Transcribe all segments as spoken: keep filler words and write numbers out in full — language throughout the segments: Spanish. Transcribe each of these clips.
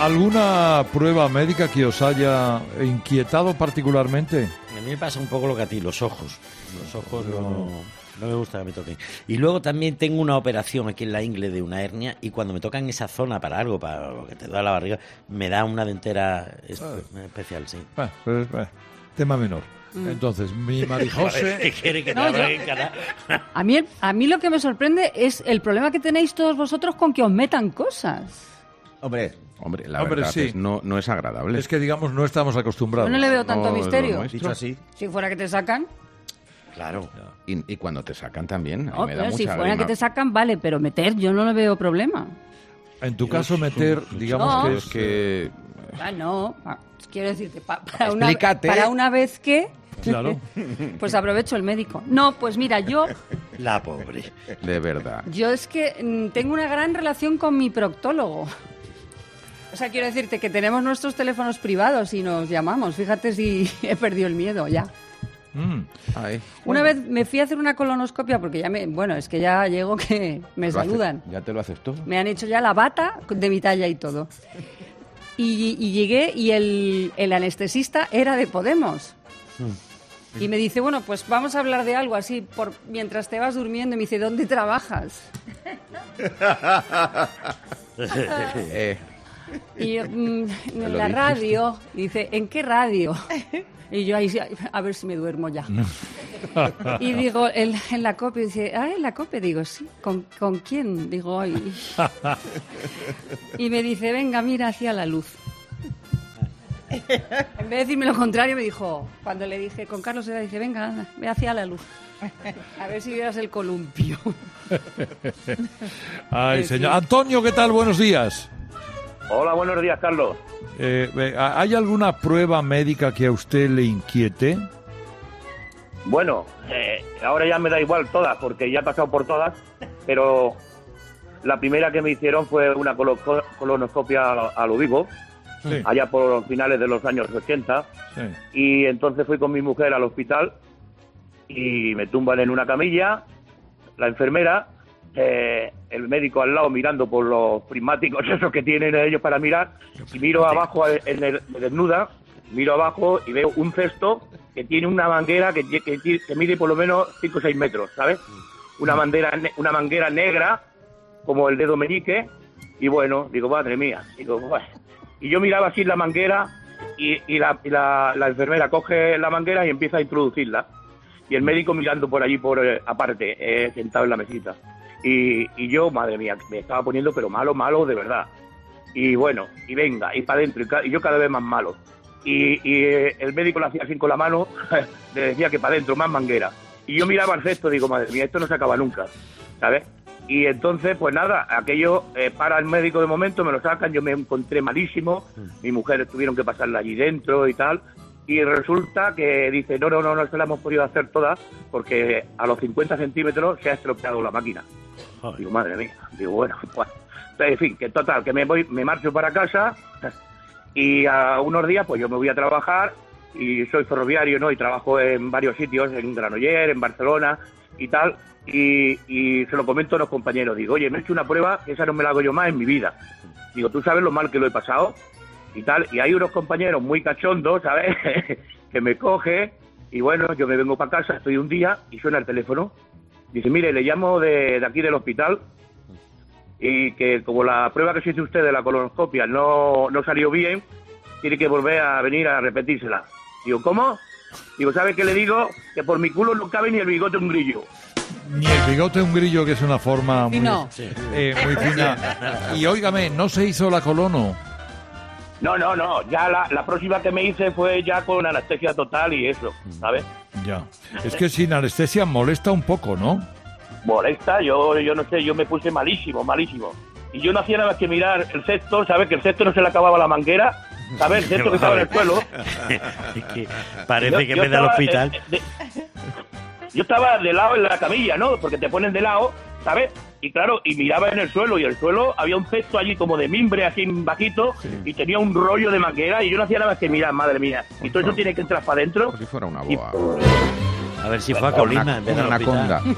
¿Alguna prueba médica que os haya inquietado particularmente? A mí me pasa un poco lo que a ti, los ojos. Los ojos no, no, no me gusta que me toquen. Y luego también tengo una operación aquí en la ingle de una hernia y cuando me tocan esa zona para algo, para lo que te da la barriga, me da una dentera espe- especial, sí. Bueno, pues, bueno, tema menor. Entonces, mi Marijose... ¿Qué quiere que te No, abra yo- en cara? A mí, el- a mí lo que me sorprende es el problema que tenéis todos vosotros con que os metan cosas. Hombre, hombre, la Hombre, verdad sí. es no, no es agradable. Es que, digamos, no estamos acostumbrados. Yo no le veo tanto No, misterio. lo nuestro. Dicho así, Si fuera que te sacan, claro. Y, y cuando te sacan también, a mí no, me da pero si mucha fuera que grima. te sacan, vale, pero meter yo no le veo problema. En tu caso, meter, digamos No. que Es es... que... Ah, no, ah, quiero decirte, pa- para, una, Explícate. para una vez que, Claro. pues aprovecho el médico. No, pues mira, yo, La pobre. De verdad. yo es que mm, tengo una gran relación con mi proctólogo. O sea, quiero decirte que tenemos nuestros teléfonos privados y nos llamamos. Fíjate si he perdido el miedo ya. Mm. Ay, Una vez me fui a hacer una colonoscopia porque ya me... Bueno, es que ya llego que me ¿lo haces? saludan. ¿Ya te lo haces tú? Me han hecho ya la bata de mi talla y todo. Y, y llegué y el, el anestesista era de Podemos. Y me dice, bueno, pues vamos a hablar de algo así por mientras te vas durmiendo. Y me dice, ¿dónde trabajas? Eh, Y yo, mm, ¿Te en lo la dijiste? radio. Y dice, ¿en qué radio? Y yo ahí, sí, a ver si me duermo ya. Y digo, en, en la COPE, y dice, ah, en la COPE, digo, sí, ¿con, con quién? Digo, ay. Y me dice, venga, mira hacia la luz. En vez de decirme lo contrario, me dijo, cuando le dije, con Carlos era, dice, venga, anda, ve hacia la luz. A ver si vieras el columpio. Ay, Sí, señor. sí. Antonio, ¿qué tal? Buenos días. Hola, buenos días, Carlos. Eh, eh, ¿Hay alguna prueba médica que a usted le inquiete? Bueno, eh, ahora ya me da igual todas, porque ya he pasado por todas, pero la primera que me hicieron fue una colo- colonoscopia a, a lo vivo, Sí. allá por los finales de los años ochenta, Sí. y entonces fui con mi mujer al hospital y me tumban en una camilla, la enfermera, eh, el médico al lado mirando por los prismáticos esos que tienen ellos para mirar, y miro abajo, en el, me desnuda, miro abajo y veo un cesto que tiene una manguera que, que, que mide por lo menos cinco o seis metros, ¿sabes? Una manguera, una manguera negra, como el dedo meñique, y bueno, digo, madre mía, digo, bueno. Y yo miraba así la manguera y, y, la, y la, la enfermera coge la manguera y empieza a introducirla. Y el médico mirando por allí, por eh, aparte, eh, sentado en la mesita. Y, y yo, madre mía, me estaba poniendo, pero malo, malo, de verdad. Y bueno, y venga, y para adentro, y, ca- y yo cada vez más malo. Y, y eh, el médico lo hacía así con la mano, le decía que para adentro, más manguera. Y yo miraba al cesto, digo, madre mía, esto no se acaba nunca, ¿sabes? Y entonces, pues nada, aquello eh, para el médico de momento, me lo sacan, yo me encontré malísimo, mi mujer tuvieron que pasarla allí dentro y tal, y resulta que dice, no, no, no, no se la hemos podido hacer todas, porque a los cincuenta centímetros se ha estropeado la máquina. Joder. Digo, madre mía, digo, bueno, pues, en fin, que total, que me voy, me marcho para casa, y a unos días, pues yo me voy a trabajar, y soy ferroviario, ¿no? Y trabajo en varios sitios, en Granollers, en Barcelona y tal, y, y se lo comento a los compañeros. Digo, oye, me he hecho una prueba, que esa no me la hago yo más en mi vida. Digo, ¿tú sabes lo mal que lo he pasado? Y tal, y hay unos compañeros muy cachondos, ¿sabes? Que me coge, y bueno, yo me vengo para casa, estoy un día, y suena el teléfono. Dice, mire, le llamo de, de aquí del hospital, y que como la prueba que se hizo usted de la colonoscopia no, no salió bien, tiene que volver a venir a repetírsela. Digo, ¿cómo? Digo, ¿sabe qué le digo? Que por mi culo no cabe ni el bigote un grillo. Ni el bigote un grillo, que es una forma muy, Fino. eh, muy fina. Y óigame, ¿no se hizo la colono? No, no, no, ya la, la próxima que me hice fue ya con anestesia total y eso, ¿sabes? Ya. Es que sin anestesia molesta un poco, ¿no? Molesta, yo, yo no sé, yo me puse malísimo, malísimo. Y yo no hacía nada más que mirar el cesto, ¿sabes? Que el cesto no se le acababa la manguera, ¿sabes? El cesto que estaba en el suelo. Es que parece Yo- que en yo vez del estaba, hospital... eh, de- yo estaba de lado en la camilla, ¿no? Porque te ponen de lado, ¿sabes? Y claro, y miraba en el suelo, y el suelo había un cesto allí como de mimbre, así bajito, y tenía un rollo de manguera, y yo no hacía nada más que mirar, madre mía. Y todo eso tiene que entrar para adentro. Como si fuera una Y- boa. A ver si fue a Una, Colina en vez del una hospital. anaconda.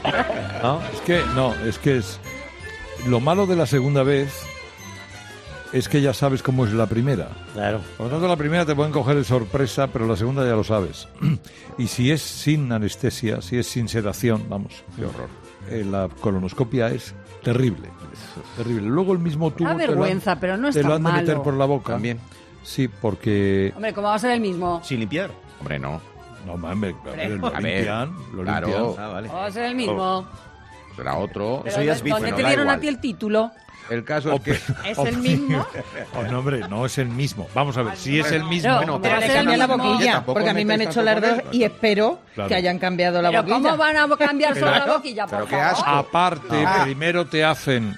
¿No? Es que, no, es que es... Lo malo de la segunda vez es que ya sabes cómo es la primera. Claro. Por lo tanto, la primera te pueden coger de sorpresa, pero la segunda ya lo sabes. Y si es sin anestesia, si es sin sedación, vamos, qué horror. Eh, la colonoscopia es terrible, terrible. Luego el mismo tubo Da vergüenza, te lo han, pero no es te lo tan han de meter malo. por la boca. También. Sí, porque... Hombre, ¿cómo va a ser el mismo? Sin limpiar. Hombre, no. No, mames, a ver, lo A ver, limpian, lo claro. limpian. Ah, vale. ¿Cómo va a ser el mismo? Será otro. Pero Eso ya es ¿dónde bífeno, te da dieron igual. a ti el título? El caso es que... ¿Es el mismo? Oh, no, hombre, no es el mismo. Vamos a ver, si es el mismo... No, Bueno, pero Pero le es el cambia la mismo. boquilla, Tampoco porque a mí me han metáis hecho las tanto dos con y eso. espero Claro. que hayan cambiado la ¿Pero boquilla. cómo van a cambiar solo la Pero- boquilla, por pero qué favor? asco. Aparte, Ah. primero te hacen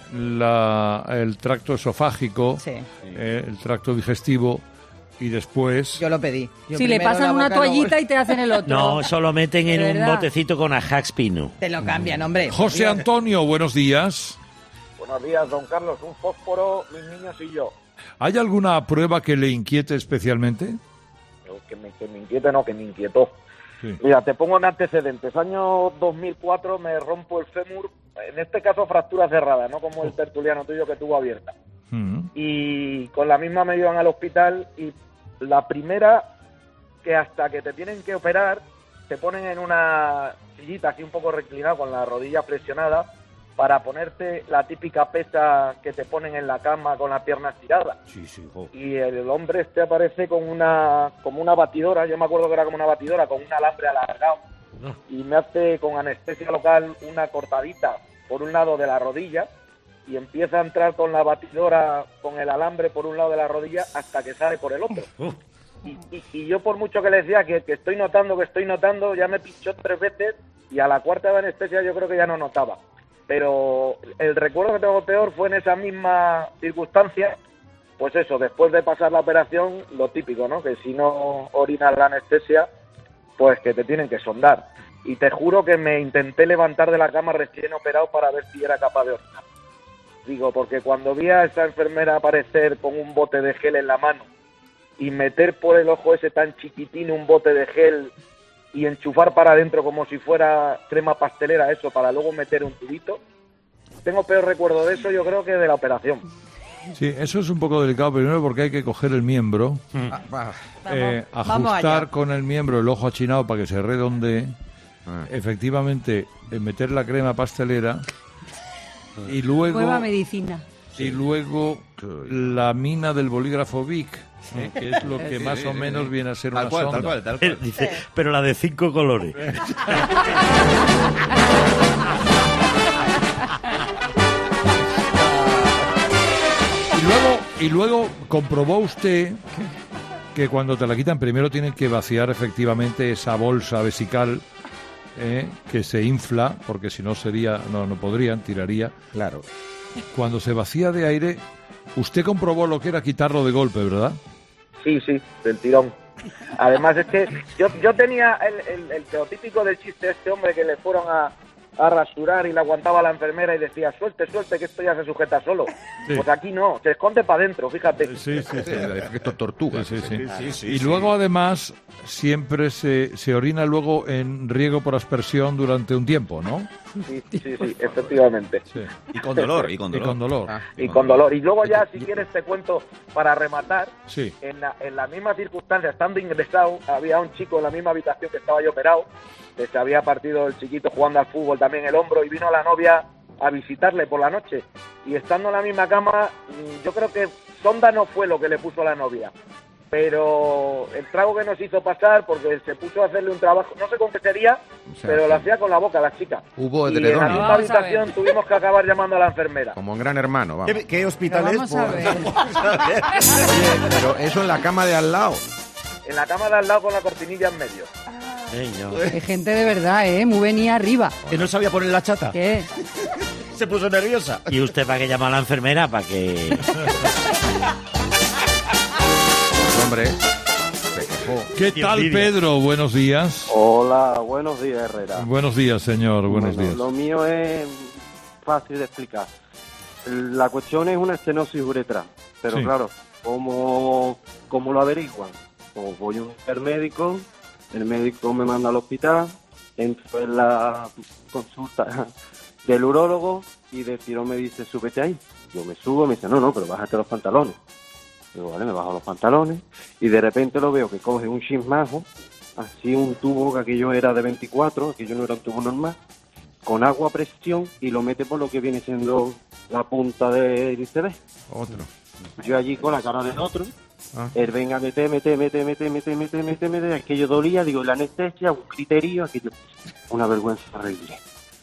la, el tracto esofágico, Sí. eh, el tracto digestivo, y después... Yo lo pedí. Yo Si le primero pasan la una boca, luego- toallita y te hacen el otro. No, solo meten en ¿De un verdad? botecito con ajax pino. Te lo cambian, hombre. José Antonio, buenos días. Buenos días, don Carlos. Un fósforo, mis niños y yo. ¿Hay alguna prueba que le inquiete especialmente? Que me, que me inquiete, no, que me inquietó. Sí. Mira, te pongo en antecedentes. Año dos mil cuatro me rompo el fémur, en este caso fractura cerrada, no como el tertuliano tuyo que tuvo abierta. Mm. Y con la misma me llevan al hospital y la primera, que hasta que te tienen que operar, te ponen en una sillita así un poco reclinada con la rodilla flexionada para ponerte la típica pesa que te ponen en la cama con las piernas tiradas. Sí, sí, jo. Y el hombre este aparece con una como una batidora, yo me acuerdo que era como una batidora con un alambre alargado, y me hace con anestesia local una cortadita por un lado de la rodilla y empieza a entrar con la batidora con el alambre por un lado de la rodilla hasta que sale por el otro. Y, y, y yo por mucho que le decía que, que estoy notando, que estoy notando, ya me pinchó tres veces y a la cuarta de anestesia yo creo que ya no notaba. Pero el recuerdo que tengo peor fue en esa misma circunstancia, pues eso, después de pasar la operación, lo típico, ¿no? Que si no orinas la anestesia, pues que te tienen que sondar. Y te juro que me intenté levantar de la cama recién operado para ver si era capaz de orinar. Digo, porque cuando vi a esa enfermera aparecer con un bote de gel en la mano y meter por el ojo ese tan chiquitín un bote de gel y enchufar para adentro como si fuera crema pastelera eso para luego meter un tubito, tengo peor recuerdo de eso yo creo que de la operación. Sí, eso es un poco delicado, primero porque hay que coger el miembro, Ah, va. eh, vamos ajustar allá. con el miembro el ojo achinado para que se redondee, Ah. efectivamente eh, meter la crema pastelera y luego... Nueva medicina. Y luego la mina del bolígrafo Bic, ¿eh? Que es lo que más o menos viene a ser Tal una cual, sonda. tal cual, tal cual. Dice, pero la de cinco colores. Y luego, y luego comprobó usted que cuando te la quitan primero tienen que vaciar efectivamente esa bolsa vesical, ¿eh? Que se infla, porque si no sería, no, no podrían, tiraría. Claro. Cuando se vacía de aire, usted comprobó lo que era quitarlo de golpe, ¿verdad? Sí, sí, del tirón. Además es que yo, yo tenía el, el, el teotípico del chiste de este hombre que le fueron a, a rasurar y le aguantaba la enfermera y decía, suelte, suelte, que esto ya se sujeta solo. Sí. Pues aquí no, se esconde para adentro, fíjate. Sí, sí, Sí, es que esto es tortuga. Sí, sí, sí. Sí, sí, Y sí. luego, además, siempre se, se orina luego en riego por aspersión durante un tiempo, ¿no? Sí, sí, sí, efectivamente. Sí. Y con dolor, y con Y dolor. con dolor. Ah, Y con dolor. Y luego ya, si quieres, te cuento, para rematar, Sí. en la, en la misma circunstancia, estando ingresado, había un chico en la misma habitación que estaba yo operado, que se había partido el chiquito jugando al fútbol también el hombro, y vino la novia a visitarle por la noche. Y estando en la misma cama, mm, yo creo que sonda no fue lo que le puso la novia, pero el trago que nos hizo pasar, porque se puso a hacerle un trabajo, no sé con qué sería, O sea, pero sí. lo hacía con la boca la chica. Hubo Y en la edredones. misma Vamos a ver. habitación tuvimos que acabar llamando a la enfermera. Como en Gran Hermano, vamos. ¿Qué, qué hospital Pero es? vamos a Por- ver. vamos a ver. Oye, pero eso en la cama de al lado. En la cama de al lado con la cortinilla en medio. Señor. Qué gente de verdad, ¿eh? Muy venía arriba. Que no sabía poner la chata. ¿Qué? Se puso nerviosa. ¿Y usted para qué llama a la enfermera? Para que... Pues, hombre, se quejó. ¿Qué Qué tal, envidia. Pedro? Buenos días. Hola, buenos días, Herrera. Buenos días, señor. Buenos Bueno, días. Lo mío es fácil de explicar. La cuestión es una estenosis uretral, pero Sí. claro, ¿cómo, ¿cómo lo averiguan? Pues voy a un médico, el médico me manda al hospital, entro en la consulta del urólogo y del tirón me dice, súbete ahí. Yo me subo, me dice, no, no, pero bájate los pantalones. Digo, vale, me bajo los pantalones y de repente lo veo que coge un chismajo, así un tubo que aquello era de veinticuatro, aquello no era un tubo normal, con agua a presión y lo mete por lo que viene siendo la punta del iceberg. Otro. Yo allí con la cara del otro, Ah. él venga, mete, mete, mete, mete, mete, mete, mete, mete, aquello dolía, digo, la anestesia, un criterio, aquello, una vergüenza horrible.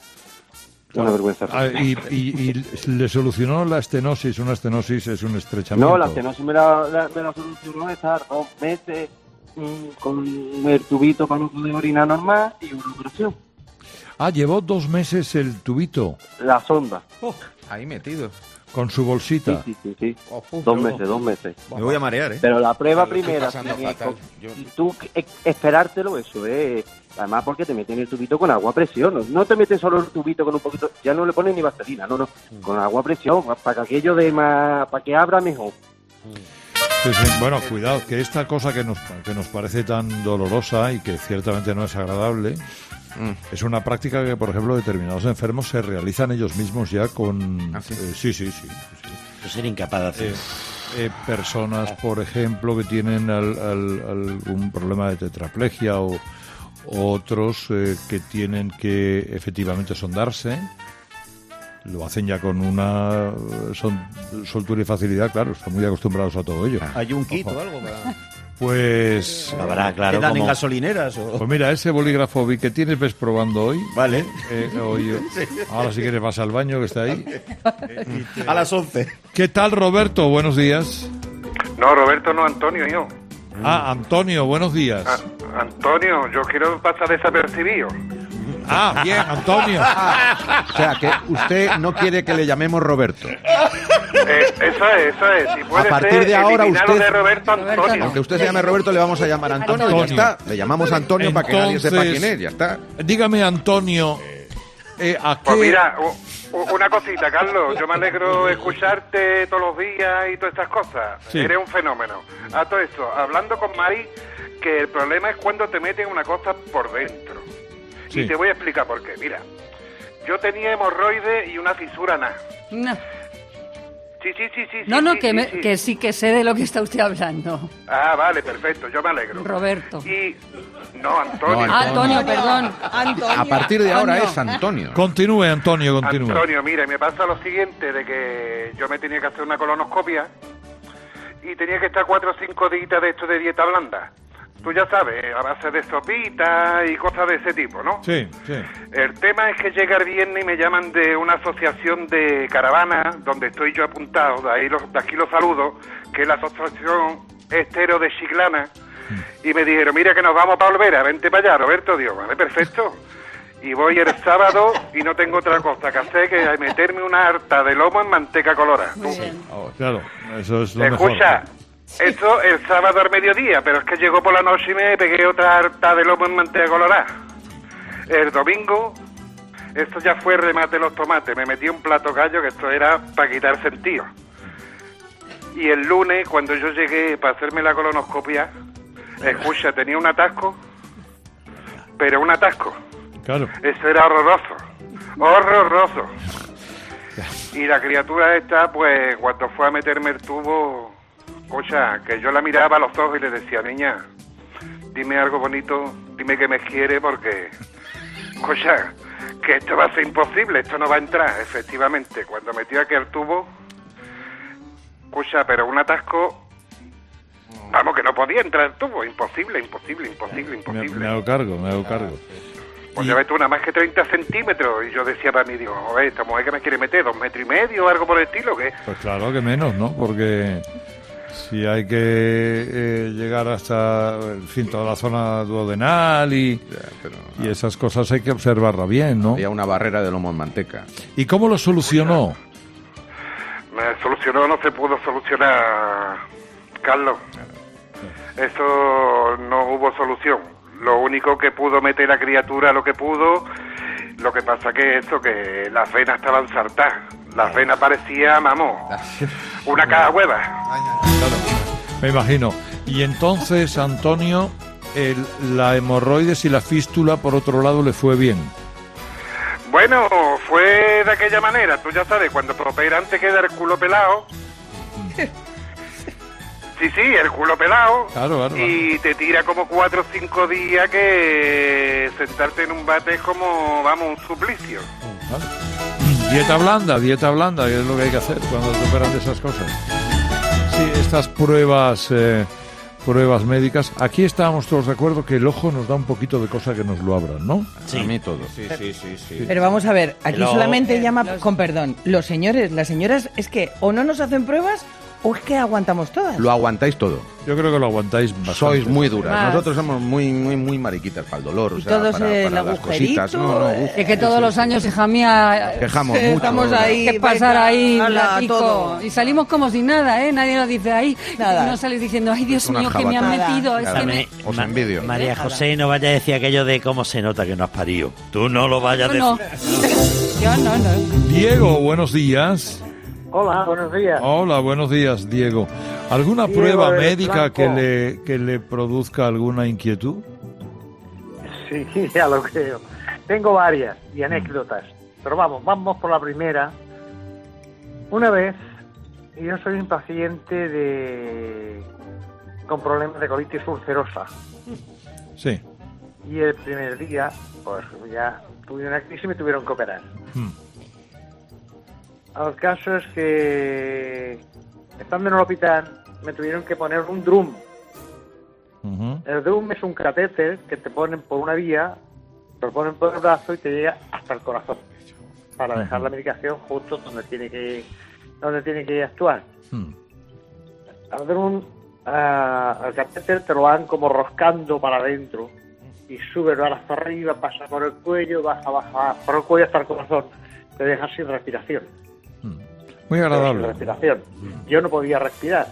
Una vergüenza Ah, horrible. y, y- y le solucionó la estenosis. Una estenosis es un estrechamiento. No, la estenosis me la, la- me la solucionó estar dos meses mm, con el tubito para no poder orinar normal y una operación. Ah, llevó dos meses el tubito La sonda. Ahí metido. con su Sí, bolsita. sí, sí, sí. Oh, uf, Dos no. meses, dos meses. Me voy a marear, ¿eh? Pero la prueba Lo estoy primera, pasando tenía fatal. co- Yo- y tú e- esperártelo, eso es. Además, porque te meten el tubito con agua a presión. No, no te meten solo el tubito con un poquito. Ya no le ponen ni vaselina, no, no. Con agua a presión, para que aquello de más. Para que abra mejor. Sí, sí. Bueno, cuidado, que esta cosa que nos, que nos parece tan dolorosa y que ciertamente no es agradable, Mm. es una práctica que, por ejemplo, determinados enfermos se realizan ellos mismos ya con... ¿Ah, sí? eh, sí, sí, sí, sí. Yo sería incapaz de hacer. Eh, eh, personas, por ejemplo, que tienen al- al- algún problema de tetraplegia o o otros eh, que tienen que efectivamente sondarse. Lo hacen ya con una eh, son- soltura y facilidad, claro, están muy acostumbrados a todo ello. ¿Hay un kit Ojo. o algo para...? Pues, Habrá, claro, ¿Quedan en como... gasolineras o...? pues mira, ese bolígrafo vi que tienes, ves probando hoy. Vale. Eh, hoy, ahora si quieres vas al baño que está ahí. A las once. ¿Qué tal, Roberto? Buenos días. No, Roberto, no, Antonio, yo. Ah, Antonio, buenos días. A- Antonio, yo quiero pasar desapercibido. Ah, bien, Antonio. O sea, que usted no quiere que le llamemos Roberto. Eh, eso es, eso es. Si puede A partir ser, de ahora eliminarlo usted- de Roberto Roberto Antonio. no. Aunque usted se llame Roberto, le vamos a llamar Antonio, y ya Antonio. está. Le llamamos Antonio para que nadie sepa Entonces, quién es, ya está. Dígame, Antonio, eh, ¿a qué... Pues mira, u- u- una cosita, Carlos. Yo me alegro de escucharte todos los días y todas estas cosas. Sí. Eres un fenómeno. A todo esto, hablando con Mari, que el problema es cuando te meten una cosa por dentro. Sí. Y te voy a explicar por qué. Mira, yo tenía hemorroides y una fisura anal. No, Sí, sí, sí, sí. no, sí, no, sí, que, sí, me- sí. que sí que sé de lo que está usted hablando. Ah, vale, perfecto, yo me alegro. Roberto. Y... No, Antonio. No, Ah, Antonio, perdón. A partir de ahora es Antonio. Continúe, Antonio, continúe. Antonio, mira, me pasa lo siguiente, de que yo me tenía que hacer una colonoscopia y tenía que estar cuatro o cinco días de esto de dieta blanda. Tú ya sabes, a base de sopita y cosas de ese tipo, ¿no? Sí, sí. El tema es que llega el viernes y me llaman de una asociación de caravanas, donde estoy yo apuntado, de, ahí los, de aquí los saludo, que es la asociación Estero de Chiclana, y me dijeron, mira que nos vamos para Olvera, vente para allá, Roberto. Digo, vale, perfecto. Y voy el sábado y no tengo otra cosa que hacer que meterme una harta de lomo en manteca colorada. Muy bien. Claro, eso es lo mejor. Escucha, esto el sábado al mediodía, pero es que llegó por la noche y me pegué otra harta de lomo en manteca colorada. El domingo, esto ya fue remate de los tomates, me metí un plato gallo que esto era para quitar sentido. Y el lunes, cuando yo llegué para hacerme la colonoscopia, escucha, tenía un atasco, pero un atasco. Claro. Eso era horroroso, horroroso. Y la criatura esta, pues, cuando fue a meterme el tubo, escucha, que yo la miraba a los ojos y le decía, niña, dime algo bonito, dime que me quiere, porque, escucha, que esto va a ser imposible, esto no va a entrar. Efectivamente, cuando metió aquí el tubo, escucha, pero un atasco, vamos, que no podía entrar el tubo, imposible, imposible, imposible, Me, imposible. me hago cargo, me hago cargo. Pues Y- ya ves tú, nada más que treinta centímetros. Y yo decía para mí, digo, oye, esta mujer que me quiere meter, dos metros y medio o algo por el estilo, ¿qué? Pues claro que menos, ¿no? Porque si hay que eh, llegar hasta, en fin, toda la zona duodenal y, pero, y esas cosas hay que observarla bien, ¿no? Había una barrera de lomo en manteca. ¿Y cómo lo solucionó? Me solucionó, no se pudo solucionar, Carlos. Eso no hubo solución. Lo único que pudo meter la criatura lo que pudo, lo que pasa que eso, que las venas estaban saltadas. Las venas parecía, vamos, una caja hueva. Me imagino. Y entonces, Antonio, el, la hemorroides y la fístula, por otro lado, le fue bien. Bueno, fue de, de aquella manera, tú ya sabes, cuando prosperan te queda el culo pelado. Sí, sí, el culo pelado. Claro, claro, y te tira como cuatro o cinco días que sentarte en un bate es como, vamos, un suplicio. Vale. Dieta blanda, dieta blanda, que es lo que hay que hacer cuando te operan de esas cosas. Sí, estas pruebas, eh, pruebas médicas. Aquí estábamos todos de acuerdo que el ojo nos da un poquito de cosa que nos lo abran, ¿no? Sí. A mí todo. Sí, sí, sí, sí. Pero vamos a ver, aquí Los- solamente llama, los- con perdón, los señores, las señoras, es que o no nos hacen pruebas o es que aguantamos todas. Lo aguantáis todo. Yo creo que lo aguantáis bastante. Sois muy duras. Más. Nosotros somos muy, muy, muy mariquitas para el dolor. O Y sea, todos para, el para las agujerito. cositas. No, no, uf. Es que todos los años se jamía... Quejamos Sí, mucho. estamos ahí. que pasar venga, ahí un ala, ratico. todo. Y salimos como si nada, ¿eh? Nadie nos dice, ahí, Nada. no sales diciendo, ay, Dios Una mío, que me han jabata. metido. Es Nada. que me... Dame- Os Ma- envidio. María José, no vaya a decir aquello de cómo se nota que no has parido. Tú no lo vayas a Yo no. decir. Yo no, no. Diego, buenos días. Hola, buenos días. Hola, buenos días, Diego. ¿Alguna Diego prueba del médica Blanco. que le, que le produzca alguna inquietud? Sí, ya lo creo. Tengo varias y anécdotas. Pero vamos, vamos por la primera. Una vez, yo soy un paciente de con problemas de colitis ulcerosa. Sí. Y el primer día, pues ya tuve una crisis y me tuvieron que operar. Hmm. El caso es que, estando en el hospital, me tuvieron que poner un drum. Ujú. El drum es un catéter que te ponen por una vía, te lo ponen por el brazo y te llega hasta el corazón para dejar la medicación justo donde tiene que donde tiene que actuar. Hmm. Al drum, ah, el catéter te lo van como roscando para adentro y sube hasta arriba, pasa por el cuello, baja, baja, por el cuello hasta el corazón, te deja sin respiración. Muy Sin agradable. respiración. Yo no podía respirar.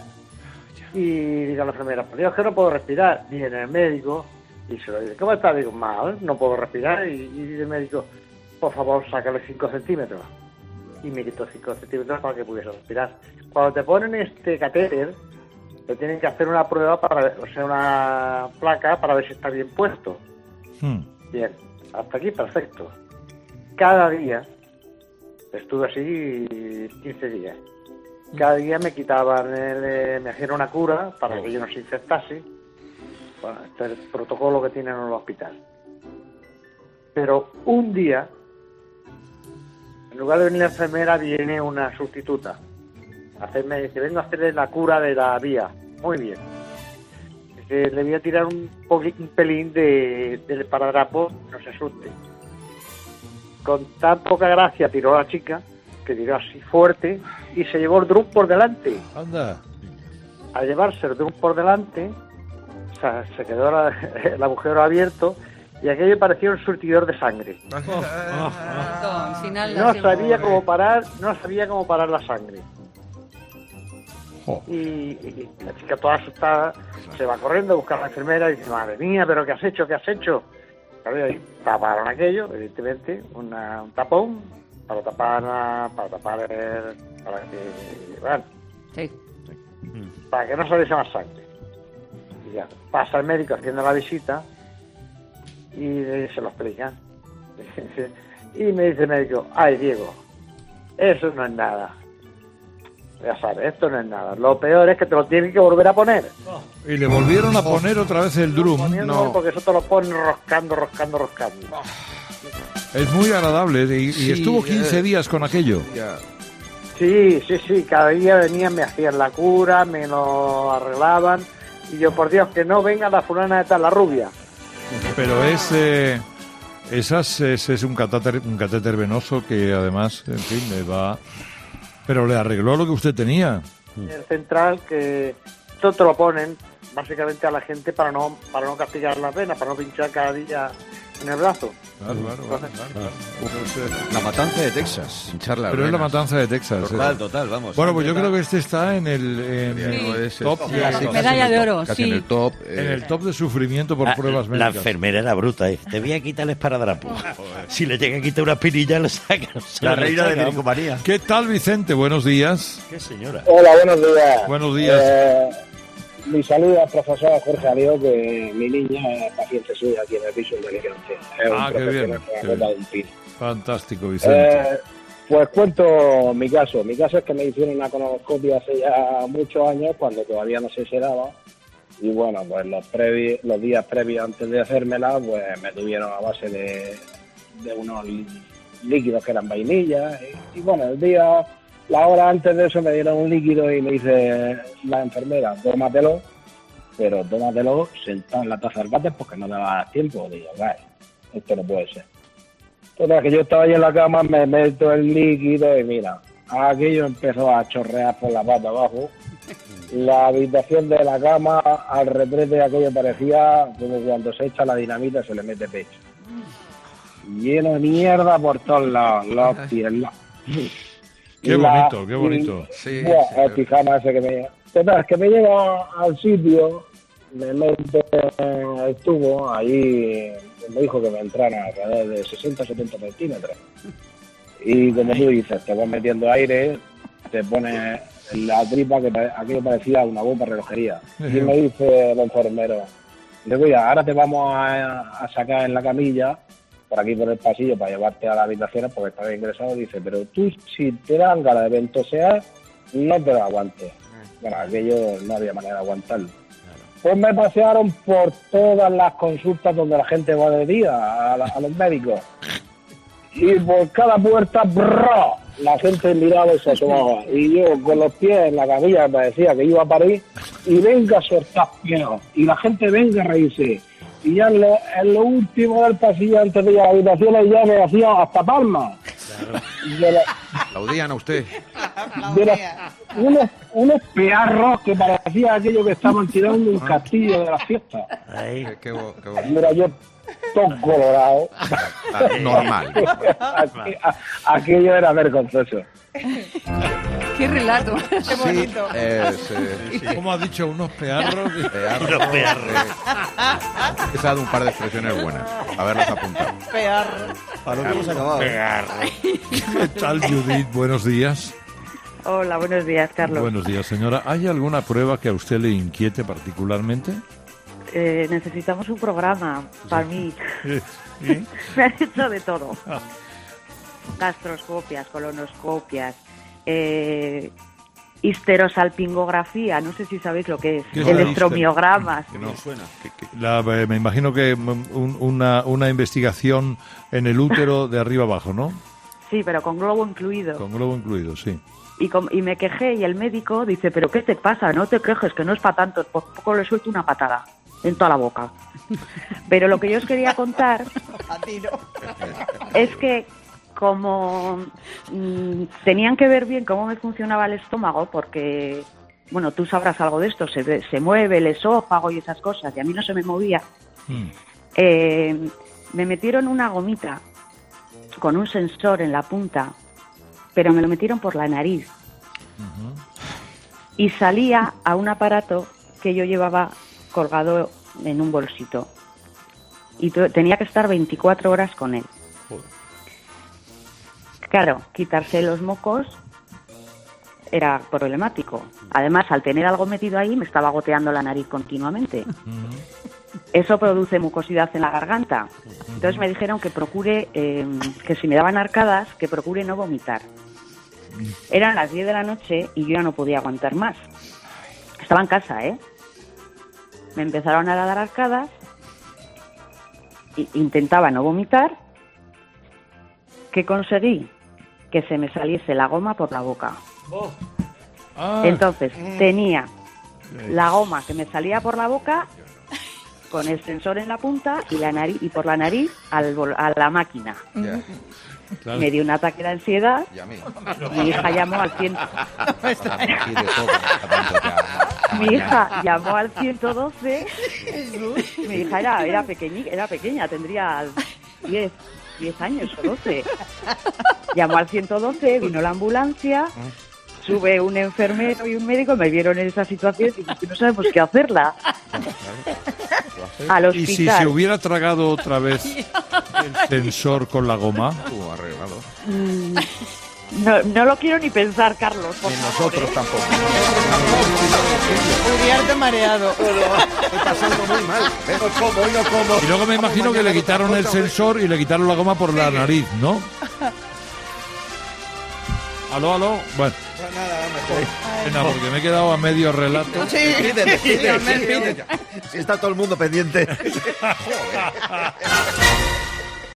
Y digo a la enfermera, pues Dios, que no puedo respirar. Viene el médico y se lo dice, ¿cómo está? Digo, mal, no puedo respirar. Y, y dice el médico, por favor, sácale cinco centímetros. Y me quitó cinco centímetros para que pudiese respirar. Cuando te ponen este catéter, te tienen que hacer una prueba, para ver- o sea, una placa para ver si está bien puesto. Hmm. Bien, hasta aquí perfecto. Cada día, estuve así quince días. Cada día me quitaban, el, eh, me hacían una cura para que yo no se infectase. Bueno, este es el protocolo que tienen en el hospital. Pero un día, en lugar de venir la enfermera, viene una sustituta. A hacerme, dice, vengo a hacerle la cura de la vía. Muy bien. Dice, le voy a tirar un, poqui- un pelín de, del paradrapo, no se asuste. Con tan poca gracia tiró a la chica, que tiró así fuerte, y se llevó el drum por delante. Anda. Al llevarse el drum por delante, o sea, se quedó la- el agujero abierto, y aquello parecía un surtidor de sangre. Al final, No así- sabía cómo parar, no sabía cómo parar la sangre. Jo. Y, y la chica toda asustada se va corriendo a buscar a la enfermera y dice, madre mía, pero ¿qué has hecho? ¿Qué has hecho? Claro, y ahí taparon aquello, evidentemente, una- un tapón para tapar la- para tapar el, para que bueno, Sí. para que no saliese más sangre. Y ya pasa el médico haciendo la visita y se lo explican. Y me dice el médico, ay Diego, eso no es nada. Ya sabes, esto no es nada. Lo peor es que te lo tienen que volver a poner. Y le volvieron a poner otra vez el drum. Poniéndolo No. porque eso te lo ponen roscando, roscando, roscando. Es muy agradable. Y, y Sí, estuvo quince eh. días con aquello. Ya. Sí, sí, sí. Cada día venían, me hacían la cura, me lo arreglaban. Y yo, por Dios, que no venga la fulana de tal, la rubia. Pero es... eh, esas es, es un catéter, un catéter venoso que además, en fin, le va... Pero le arregló lo que usted tenía. El central, que esto te lo ponen básicamente a la gente para no para no castigar las venas, para no pinchar cada día en el brazo. Claro, claro, claro, claro, claro. Pero es, La matanza de Texas. Hinchar las pero es la venas. matanza de Texas. Total, eh. total, vamos. Bueno, pues yo creo que este está en el, en Sí. el Es- top, es- Sí, casi- la casi medalla en el de top, oro, casi sí. en el top. eh, en el top de sufrimiento por La, pruebas la médicas. enfermera era bruta, ¿eh? Te voy a quitar el esparadrapo. Si le llega a quitar una espinilla, lo saca. se La lo reina de saca. Miricomanía. ¿Qué tal, Vicente? Buenos días. Qué señora. Hola, buenos días. Buenos días. Eh, mi saludo al profesor Jorge Alió, que mi niña es paciente suya aquí en el piso de Alicante. Es Ah, un qué bien, profesional que qué me ha bien. dado un pin. Fantástico, Vicente. Eh, Pues cuento mi caso. Mi caso es que me hicieron una colonoscopia hace ya muchos años, cuando todavía no se sedaba. Y bueno, pues los previ, los días previos antes de hacérmela, pues me tuvieron a base de, de unos líquidos que eran vainilla. Y, y bueno, el día, la hora antes de eso me dieron un líquido y me dice la enfermera, tómatelo, pero tómatelo sentado en la taza del váter porque no te va a dar tiempo. Digo, vale, esto no puede ser. Total, que yo estaba ahí en la cama, me meto el líquido y mira, aquello empezó a chorrear por la pata abajo. La habitación de la cama, al retrete, aquello parecía como cuando se echa la dinamita se le mete pecho. Lleno de mierda por todos lados, los pies. La... Qué la... bonito, qué bonito. Sí, bueno, sí, el pijama ese que me... Total, es que me llevo al sitio, me meto en el tubo, ahí me dijo que me entrara alrededor de sesenta a setenta centímetros. Y como tú dices, te vas metiendo aire, te pones la tripa, que aquello parecía una bomba de relojería. Y me dice el enfermero, le digo, ya, ahora te vamos a, a sacar en la camilla, por aquí por el pasillo, para llevarte a la habitación, porque estaba ingresado. Dice, pero tú, si te dan ganas de ventosear, no te lo aguantes. Bueno, aquello no había manera de aguantarlo. Pues me pasearon por todas las consultas donde la gente va de día, a, la, a los médicos. Y por cada puerta, brrr, la gente miraba y se asomaba. Y yo con los pies en la camilla, me decía que iba a parir, y venga a soltar piedras. Y la gente venga a reírse. Y ya en lo, en lo último del pasillo, antes de ir a las habitaciones, ya me hacía hasta palmas. Claro. La, ¿Aplaudían a usted? De la, unos, unos pearros que parecía aquello que estaban tirando un castillo de la fiesta. Ay, qué, qué, qué bonito. Mira, yo todo colorado. Ah, normal. Aqu, aquello era vergonzoso. Qué relato. Qué bonito. Sí, es, eh, sí. ¿Cómo ha dicho? Unos pearros. Pearros. Unos pearros. Eh, he dado un par de expresiones buenas. A verlas apuntado. Pearros. Para lo que hemos acabado. Pearros. ¿Qué tal, Judith? Buenos días. Hola, buenos días, Carlos. Buenos días, señora. ¿Hay alguna prueba que a usted le inquiete particularmente? Eh, necesitamos un programa para mí. ¿Sí? Me han hecho de todo. Gastroscopias, colonoscopias, eh, histerosalpingografía, no sé si sabéis lo que es, es electromiogramas. Que no suena. Que, que, la, eh, me imagino que un, una, una investigación en el útero de arriba abajo, ¿no? Sí, pero con globo incluido. Con globo incluido, sí. Y, con, y me quejé y el médico dice, ¿pero qué te pasa? No te quejes, que no es para tanto, por poco le suelto una patada en toda la boca. Pero lo que yo os quería contar es que como mmm, tenían que ver bien cómo me funcionaba el estómago, porque, bueno, tú sabrás algo de esto, se, se mueve el esófago y esas cosas, y a mí no se me movía, mm. eh, me metieron una gomita con un sensor en la punta, pero me lo metieron por la nariz. Uh-huh. Y salía a un aparato que yo llevaba colgado en un bolsito. Y tu, tenía que estar veinticuatro horas con él. Claro, quitarse los mocos era problemático. Además, al tener algo metido ahí, me estaba goteando la nariz continuamente. Uh-huh. Eso produce mucosidad en la garganta. Uh-huh. Entonces me dijeron que procure, eh, que si me daban arcadas, que procure no vomitar. Uh-huh. Eran las diez de la noche y yo ya no podía aguantar más. Estaba en casa, ¿eh? Me empezaron a dar arcadas, intentaba no vomitar. ¿Qué conseguí? Que se me saliese la goma por la boca. Oh. Ah. Entonces, mm. tenía la goma que me salía por la boca con el sensor en la punta y la nariz y por la nariz al, a la máquina. Yeah. Claro. Me dio un ataque de ansiedad. Mi hija llamó al ciento Mi hija llamó al ciento doce. Mi hija era era pequeña, era pequeña, tendría diez diez años o doce. Llamó al ciento doce, vino la ambulancia, sube un enfermero y un médico, me vieron en esa situación y dije, no sabemos qué hacerla. Al hospital. ¿Y si se hubiera tragado otra vez el sensor con la goma? Uh, arreglado. Mm, no, no lo quiero ni pensar, Carlos. Por ni favor, nosotros ¿eh? tampoco. Uriarte mareado. Estoy pasando muy mal. No como, no como. Y luego me imagino que le quitaron el sensor y le quitaron la goma por la nariz, ¿no? aló, aló. Bueno, Pues nada, mejor. venga, porque me he quedado a medio relato. Sí, pídete, pídete, pídete. Si está todo el mundo pendiente. Joder.